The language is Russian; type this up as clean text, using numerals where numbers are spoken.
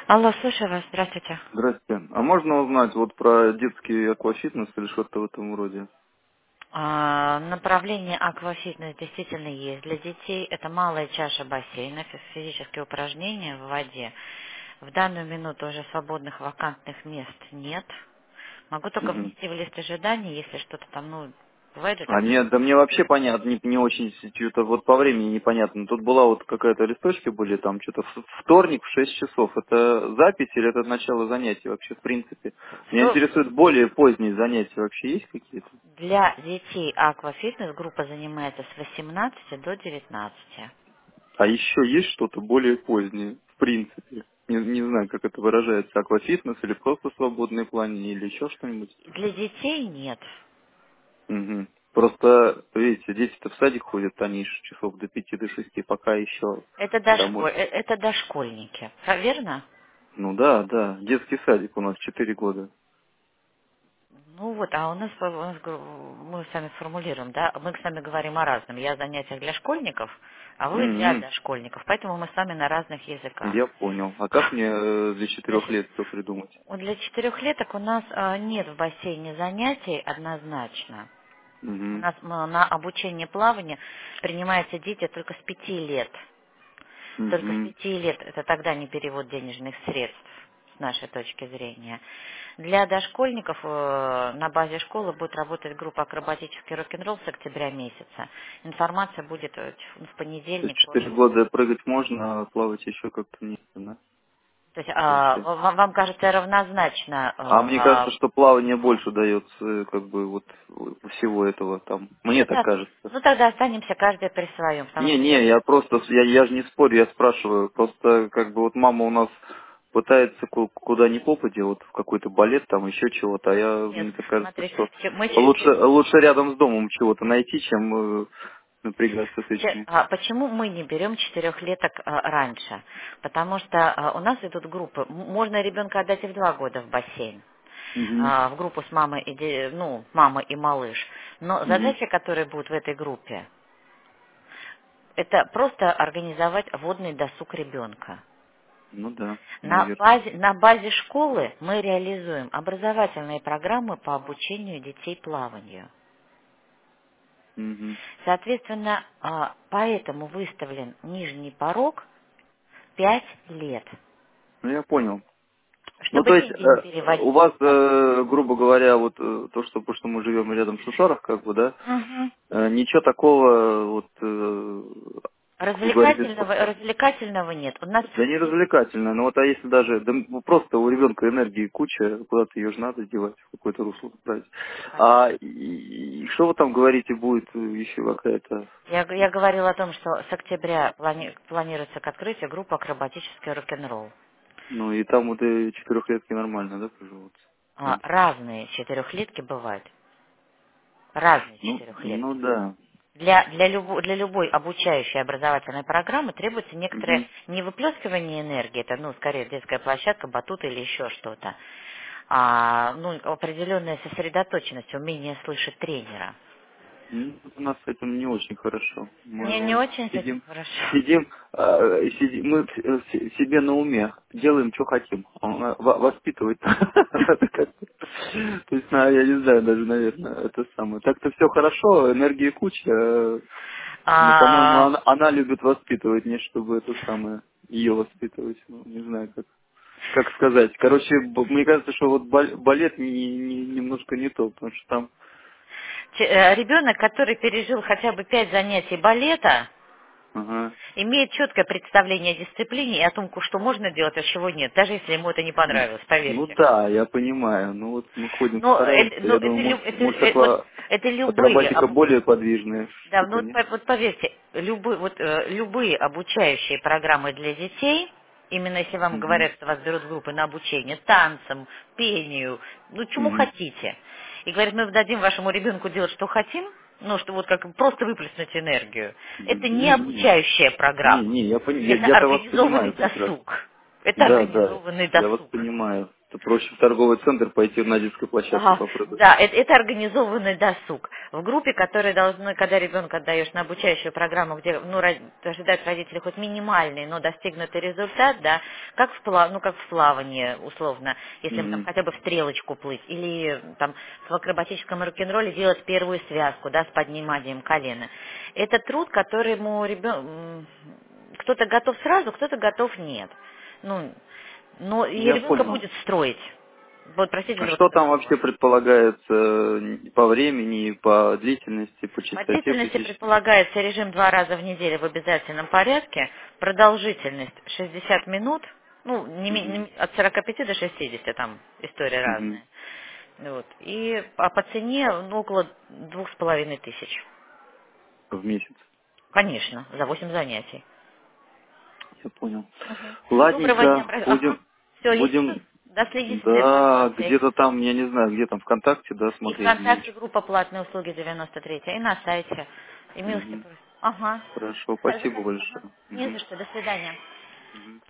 Алло, слушаю вас. Здравствуйте. Здрасте. А можно узнать вот про детский аквафитнес или что-то в этом роде? Направление аквафитнес действительно есть для детей. Это малая чаша бассейна, физические упражнения в воде. В данную минуту уже свободных вакантных мест нет. Могу только Мгм. внести в лист ожиданий, если что-то там, бывает же А так. нет, да мне вообще понятно, не очень что-то вот по времени непонятно. Тут была вот какая-то листочки были, там что-то вторник в 6 часов. Это запись или это начало занятий вообще в принципе? Меня интересует более поздние занятия вообще есть какие-то? Для детей аквафитнес группа занимается с 18 до 19. А еще есть что-то более позднее в принципе? Не знаю, как это выражается, аквафитнес или просто свободные плане или еще что-нибудь. Для детей нет. Мгм. Просто, видите, дети-то в садик ходят, они часов до 5 до 6, пока еще домой. Это дошкольники. Верно? Ну да, да, детский садик у нас 4 года. Ну вот, а мы с вами формулируем, да, мы с вами говорим о разном. Я о занятиях для школьников, а вы для М, дошкольников. Поэтому мы с вами на разных языках. Я понял. А как мне для 4 Значит, лет все придумать? для четырехлеток у нас нет в бассейне занятий однозначно. У Угу. нас на обучение плаванию принимаются дети только с 5 лет. Только с Угу. 5 лет это тогда не перевод денежных средств с нашей точки зрения. Для дошкольников на базе школы будет работать группа «Акробатический рок-н-ролл» с октября месяца. Информация будет в То есть понедельник. 4 года прыгать можно, а плавать еще как-то нет, да? То есть Получается. вам кажется равнозначно. А мне кажется, что плавание больше дается, как бы, вот всего этого там. Мне так кажется. Ну тогда останемся каждый при своем, потому Не, что не, я просто, я же не спорю, я спрашиваю. Просто, как бы, вот мама у нас пытается куда ни попадя, вот в какой-то балет, там еще чего-то, а нет, мне так кажется, смотрите, что лучше рядом с домом чего-то найти, чем напрягаться с этими. почему мы не берем четырехлеток раньше? Потому что у нас идут группы. Можно ребенка отдать и в 2 года в бассейн. Угу, В группу с мамой мама и малыш. Но угу. задачи, которые будут в этой группе, это просто организовать водный досуг ребенка. Ну да, На наверное. базе школы мы реализуем образовательные программы по обучению детей плаванию. Угу. Соответственно, поэтому выставлен нижний порог 5 лет, Ну я понял. Ну, чтобы то есть, деньги не у переводить вас, туда. грубо говоря, вот потому что мы живем рядом с Шушарах, как бы, да, Мгм. ничего такого, вот, как вы говорите, Развлекательного нет. У нас да не развлекательно, но вот а если даже, да просто у ребенка энергии куча, куда-то ее же надо девать, в какое-то русло править. А и что вы там говорите, будет еще какая-то, я говорила о том, что с октября планируется к открытию группа «Акробатический рок-н-ролл». ну и там вот и 4 нормально, да, проживутся? Да? Разные четырехлетки бывают. Разные Ну четырехлетки. да. Для любой обучающей образовательной программы требуется некоторое Мгм. не выплескивание энергии, это, скорее, детская площадка, батут или еще что-то, определенная сосредоточенность, умение слышать тренера. Ну, у нас с этим не очень хорошо. Мы Мне не вон очень с этим сидим, хорошо. мы себе на уме делаем, что хотим. Воспитывать надо как-то. То есть, я не знаю даже, наверное, это самое. Так-то все хорошо, энергии куча, но, по-моему, А, она любит воспитывать, не чтобы это самое ее воспитывать. Ну, не знаю, как сказать. Короче, мне кажется, что вот балет немножко не то, потому что там. Ребенок, который пережил хотя бы 5 занятий балета, Ага. имеет четкое представление о дисциплине и о том, что можно делать, а чего нет, даже если ему это не понравилось, Ну поверьте. да, я понимаю. Ну вот мы ходим, Но, стараемся. Я думаю, может это любые акробатика более подвижная да, штука, нет? вот поверьте, любые обучающие программы для детей, именно если вам Угу. говорят, что вас берут в группы на обучение танцам, пению, чему Угу. хотите, и говорят, мы дадим вашему ребенку делать, что хотим, что вот как просто выплеснуть энергию, это не Не, обучающая программа, не, это я-то вас понимаю организованный прекрасно. досуг. Это Да, да, организованный я вас досуг. понимаю. То проще в торговый центр пойти на детской площадке Ага, попрыгать. да, это организованный досуг. В группе, которые должны, когда ребенка отдаешь на обучающую программу, где ожидают родители хоть минимальный, но достигнутый результат, да, как как в плавании, условно, если там Мгм. хотя бы в стрелочку плыть, или там в акробатическом рок-н-ролле делать первую связку, да, с подниманием колена. Это труд, которому кто-то готов сразу, кто-то готов нет. Ну, но и Я ребенка понял. будет строить. Вот, простите А за вот что это там слово. вообще предполагается по времени, по длительности, по По частоте длительности посещения? предполагается режим 2 раза в неделю в обязательном порядке, продолжительность 60 минут, ну, Мгм. от 45 до 60, там истории Мгм. разные. Вот. А по цене около 2500. В месяц. Конечно, за 8 занятий. Я понял. Доброго дня. Ладненько, Ага. Все, если что, будем, да, следите за да, информацией. где-то там, я не знаю, где там, ВКонтакте, да, И смотреть, где ВКонтакте еще. группа «Платные услуги 93», и на сайте. И милости Мгм. просим. Ага. Хорошо, Хорошо. спасибо Ага. большое. Не Мгм. за что. До свидания. Мгм.